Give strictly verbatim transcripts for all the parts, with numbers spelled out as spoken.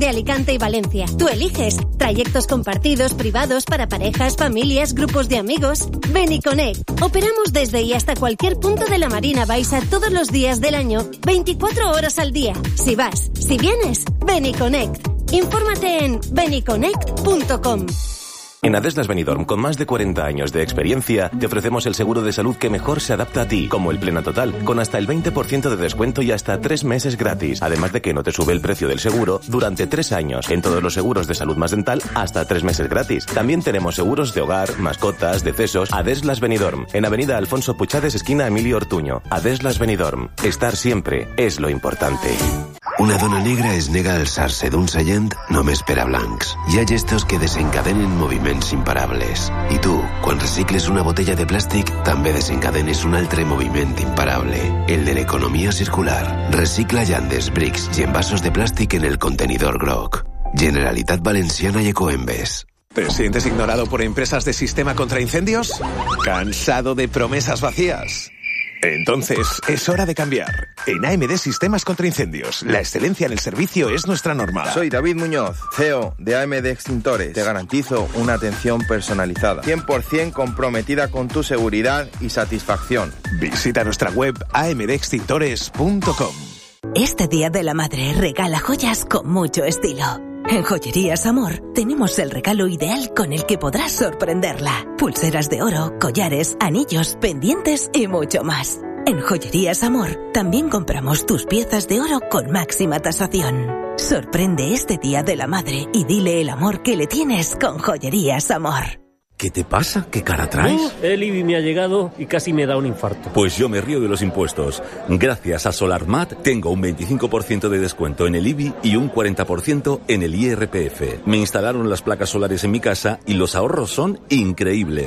de Alicante y Valencia. Tú eliges. Trayectos compartidos, privados, para parejas, familias, grupos de amigos. Beniconnect. Operamos desde y hasta cualquier punto de la Marina Baixa todos los días del año, veinticuatro horas al día. Si vas, si vienes, Beniconnect. Infórmate en beniconnect punto com. En Adeslas Benidorm, con más de cuarenta años de experiencia, te ofrecemos el seguro de salud que mejor se adapta a ti, como el Plena Total, con hasta el veinte por ciento de descuento y hasta tres meses gratis. Además de que no te sube el precio del seguro durante tres años. En todos los seguros de salud más dental, hasta tres meses gratis. También tenemos seguros de hogar, mascotas, decesos. Adeslas Benidorm, en Avenida Alfonso Puchades, esquina Emilio Ortuño. Adeslas Benidorm. Estar siempre es lo importante. Una dona negra es nega alçar-se d'un seient només per a blancs. Hi ha gestos que desencadenen moviments imparables. I tu, quan recicles una botella de plàstic, també desencadenes un altre moviment imparable, el de l'economia circular. Recicla llandes, brics i envasos de plàstic en el contenidor groc. Generalitat Valenciana y Ecoembes. ¿Te sientes ignorado por empresas de sistema contra incendios? ¿Cansado de promesas vacías? Entonces, es hora de cambiar. En A M D Sistemas contra Incendios, la excelencia en el servicio es nuestra norma. Soy David Muñoz, C E O de A M D Extintores. Te garantizo una atención personalizada, cien por ciento comprometida con tu seguridad y satisfacción. Visita nuestra web a m d extintores punto com. Este Día de la Madre regala joyas con mucho estilo. En Joyerías Amor tenemos el regalo ideal con el que podrás sorprenderla. Pulseras de oro, collares, anillos, pendientes y mucho más. En Joyerías Amor también compramos tus piezas de oro con máxima tasación. Sorprende este Día de la Madre y dile el amor que le tienes con Joyerías Amor. ¿Qué te pasa? ¿Qué cara traes? Uh, el I B I me ha llegado y casi me da un infarto. Pues yo me río de los impuestos. Gracias a SolarMat tengo un veinticinco por ciento de descuento en el I B I y un cuarenta por ciento en el I R P F. Me instalaron las placas solares en mi casa y los ahorros son increíbles.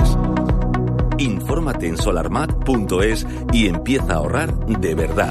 Infórmate en solarmat punto es y empieza a ahorrar de verdad.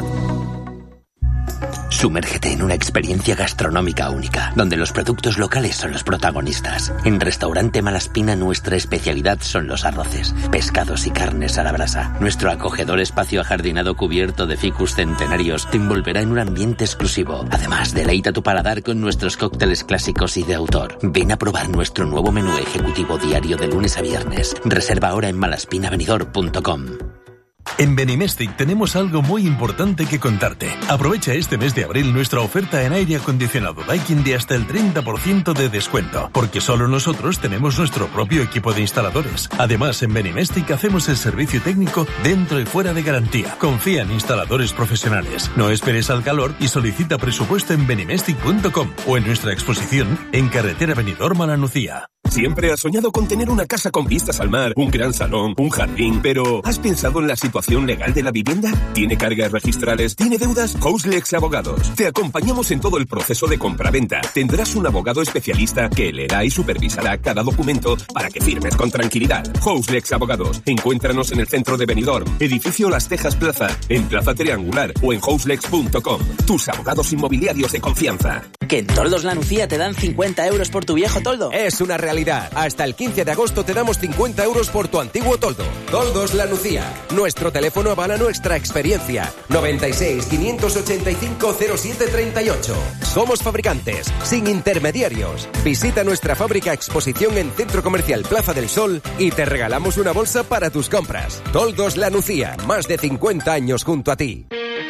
Sumérgete en una experiencia gastronómica única, donde los productos locales son los protagonistas. En Restaurante Malaspina nuestra especialidad son los arroces, pescados y carnes a la brasa. Nuestro acogedor espacio ajardinado cubierto de ficus centenarios te envolverá en un ambiente exclusivo. Además, deleita tu paladar con nuestros cócteles clásicos y de autor. Ven a probar nuestro nuevo menú ejecutivo diario de lunes a viernes. Reserva ahora en malaspina benidorm punto com. En Benimestic tenemos algo muy importante que contarte. Aprovecha este mes de abril nuestra oferta en aire acondicionado Daikin de hasta el treinta por ciento de descuento, porque solo nosotros tenemos nuestro propio equipo de instaladores. Además, en Benimestic hacemos el servicio técnico dentro y fuera de garantía. Confía en instaladores profesionales. No esperes al calor y solicita presupuesto en benimestic punto com o en nuestra exposición en Carretera Benidorm a la Nucía. Siempre has soñado con tener una casa con vistas al mar, un gran salón, un jardín, pero ¿has pensado en la situación legal de la vivienda? ¿Tiene cargas registrales? ¿Tiene deudas? Houselex Abogados. Te acompañamos en todo el proceso de compraventa. Tendrás un abogado especialista que leerá y supervisará cada documento para que firmes con tranquilidad. Houselex Abogados. Encuéntranos en el centro de Benidorm, edificio Las Tejas Plaza, en Plaza Triangular o en houselex punto com. Tus abogados inmobiliarios de confianza. ¿Que en Toldos La Nucía te dan cincuenta euros por tu viejo toldo? Es una realidad. Hasta el quince de agosto te damos cincuenta euros por tu antiguo toldo. Toldos La Nucía. Nuestro teléfono avala nuestra experiencia. noventa y seis, quinientos ochenta y cinco, cero siete treinta y ocho. Somos fabricantes, sin intermediarios. Visita nuestra fábrica exposición en Centro Comercial Plaza del Sol y te regalamos una bolsa para tus compras. Toldos La Nucía. Más de cincuenta años junto a ti.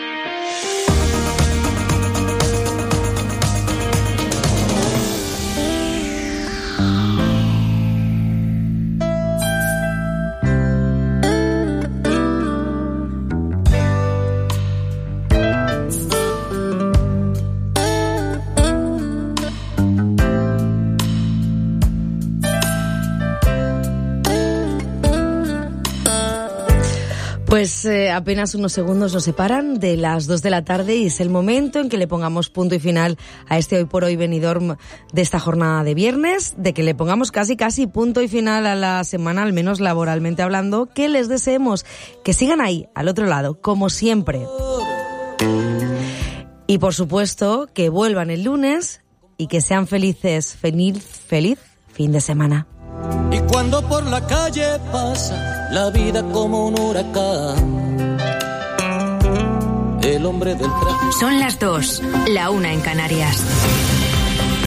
Pues eh, apenas unos segundos nos separan de las dos de la tarde y es el momento en que le pongamos punto y final a este Hoy por Hoy Benidorm de esta jornada de viernes, de que le pongamos casi casi punto y final a la semana, al menos laboralmente hablando, que les deseemos que sigan ahí, al otro lado, como siempre. Y por supuesto, que vuelvan el lunes y que sean felices, feliz, feliz fin de semana. Y cuando por la calle pasa la vida como un huracán, el hombre del traje. Son las dos, la una en Canarias.